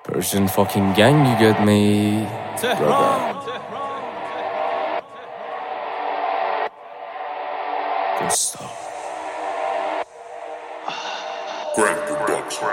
Persian fucking gang, you get me? Brother. Gustav. Grand Production.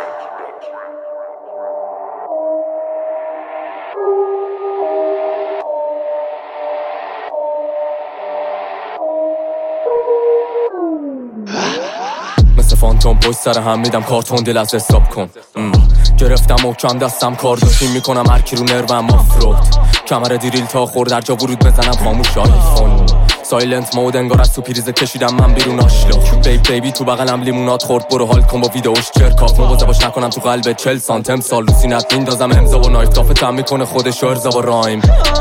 مثل فانتوم پشت سر هم میدم کارتون دل از حساب کن. گرفتم و کم دستم کار داشتیم میکنم هر کی رو نروم افروت. کمر دیریل تا خور در جا ورود بزنم خاموش آیفون. سایلنت مود انگار از تو پریزه کشیدم من بیرون آشلاک. بیبی تو بغلم لیمونات خورد برو حال کن با ویدئوش جرکاف. مواظب باش نکنم تو قلب 40 سانتم سال رو سینت میندازم امضا و نایف تافت میکنه خودش ارزا و رایم.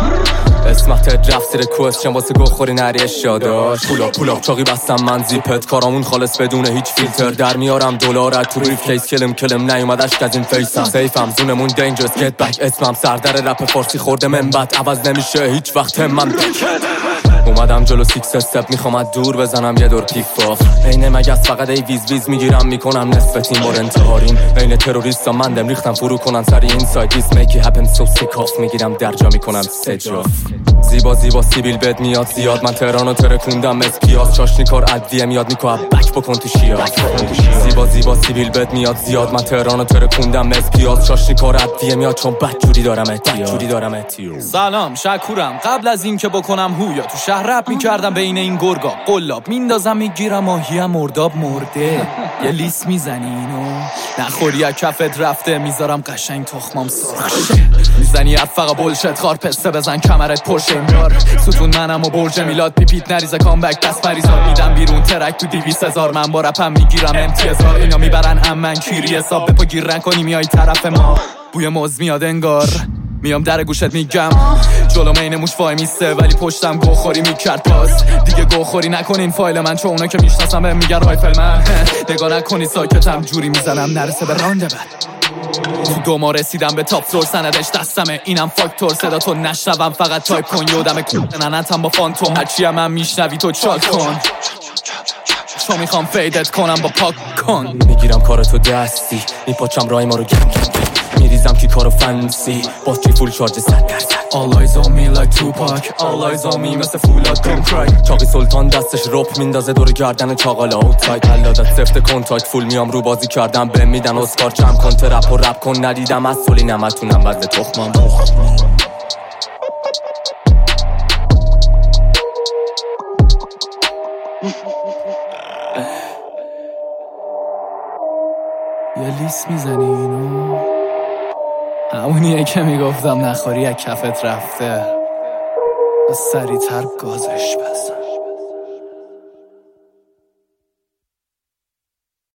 اسمت رفت زیر کوشن واسه گو خوری نریش داشت. پولا چاقی بستم من زیپت کارامون خالص بدون هیچ فیلتر. در میارم دلار تو ریف کیس کلم نیومد اشک از این فیسم. سیفم زونمون دینجرس گت بک. اسمم سردر رپ فارسی خورده منبت عوض نمیشه هیچ وقت من اومدم جلو 6 استپ میخوام دور بزنم یه دور پیک باف. عین مگس فقط ای ویز میگیرم میکنم نصف تیم بار انتحاریم. عین تروریستا مندم ریختم فرو کنن سری این سایت دیس میکی هپن سو سیکاف. میگیرم درجا میکنم سجاف. زیبا سیبیل بد میاد زیاد. من تهرانو ترکوندم اسپیاز. چاشنی کار ادویه میاد میکو بک بکن تو شیاز. زیبا سیبیل بد میاد زیاد. من تهرانو ترکوندم اسپیاز. چاشنی کار ادویه میاد چون بک جوری دارم اتیو. سلام شکورم قبل از این که بکنم هویا تو شهر رپ میکردم بین این گرگا قلاب میندازم میگیرم ماهی مرداب مرده. یه لیس میزنی اینو نخوری از کفت رفته میذارم قشنگ تخمام سرخ. میزنی فقط بولشت خار پسته بزن کمرت پرشه میار. ستون منم و برج میلاد پیپیت نریزه کامبک دست مریضات. میدم بیرون ترک تو 200,000 من با رپم میگیرم امتیازار. اینا میبرن امن کیری حساب بپا گیر نکنی میای طرف ما. بوی موز میاد انگار میام در گوشت میگم جلو مین موش وای میسته ولی پشتم گوخوری میکرد باز. دیگه گوخوری نکنین فایل من چون اونا که میشناسم بهم میگن رایفل من. نگاه نکنی ساکتم جوری میزنم نرسه به رانده بعد. تو 2 ماه رسیدم به تاپ تور سندش دستمه. اینم فاکتور صدا تو نشنوم فقط تایپ کن. یودم ننتم با فانتوم هرچی هم میشنوی تو چال کن. چون میخوام فیدت کنم با پاک کن. میگیرم کارتو دستی میپاچم رای ما رو گم میریزم کی کارو فنسی باتری فول شارژ 100%. All eyes on me like Tupac. All eyes on me مثل فولاد don't cry. چاقی سلطان دستش رپ میندازه دور گردن چاقالا اوتساید. علادت سفت کنتاکت فول میام رو بازی کردم به میدن اسکار. جمع کن ترپ و رپ کن ندیدم از سولی نمتونم وزد تخمام. یه لیس میزنی اینو همونیه که میگفتم نخوری از کفت رفته. سریع‌تر گازش بزن.